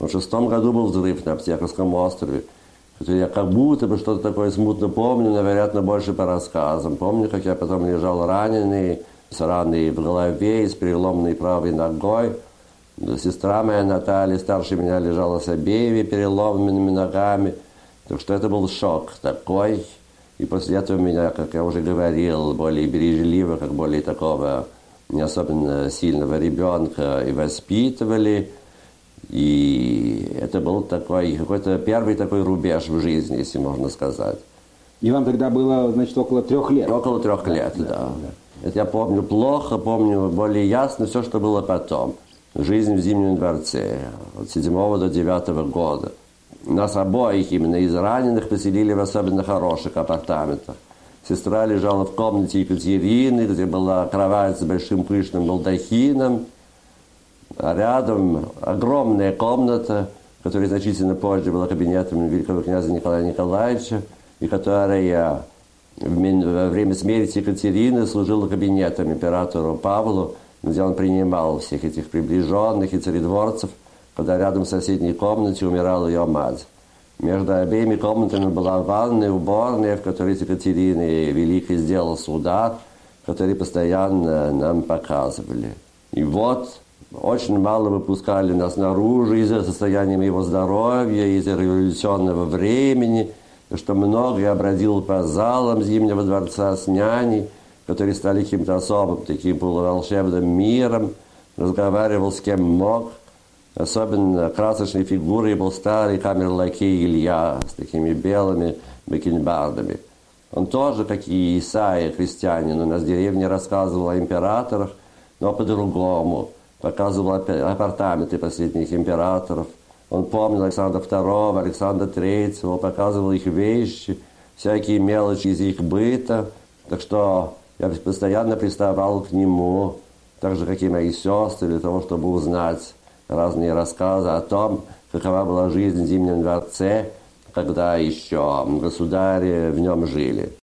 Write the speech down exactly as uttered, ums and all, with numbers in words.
В шестом году был взрыв на Аптековском острове. Я как будто бы что-то такое смутно помню, но, вероятно, больше по рассказам. Помню, как я потом лежал раненый, с раной в голове и с переломной правой ногой. Сестра моя Наталья, старше меня, лежала с обеими переломанными ногами. Так что это был шок такой. И после этого меня, как я уже говорил, более бережливо, как более такого не особенно сильного ребенка и воспитывали. И это был такой, какой-то первый такой рубеж в жизни, если можно сказать. И вам тогда было, значит, около трех лет? Около трех лет, да. да. да. Это я помню плохо, помню более ясно все, что было потом. Жизнь в Зимнем дворце от седьмого до девятого года. Нас обоих, именно из раненых, поселили в особенно хороших апартаментах. Сестра лежала в комнате Екатерины, где была кровать с большим пышным балдахином. А рядом огромная комната, которая значительно позже была кабинетом великого князя Николая Николаевича, и которая во время смерти Екатерины служила кабинетом императору Павлу, где он принимал всех этих приближенных и царедворцев, когда рядом в соседней комнате умирала ее мать. Между обеими комнатами была ванная, уборная, в которой Екатерины Великой сделал удар, который постоянно нам показывали. И вот очень мало выпускали нас наружу из-за состояния моего здоровья, из-за революционного времени, что много я бродил по залам Зимнего дворца с няней, которые стали каким-то особым, таким полуволшебным миром, разговаривал с кем мог. Особенно красочной фигурой был старый камерлакей Илья с такими белыми бакенбардами. Он тоже, как и Исаия, христианин, у нас в деревне рассказывал о императорах, но по-другому. Показывал апартаменты последних императоров. Он помнил Александра второго, Александра третьего, показывал их вещи, всякие мелочи из их быта. Так что я постоянно приставал к нему, так же, как и мои сестры, для того, чтобы узнать разные рассказы о том, какова была жизнь в Зимнем дворце, когда еще государи в нем жили.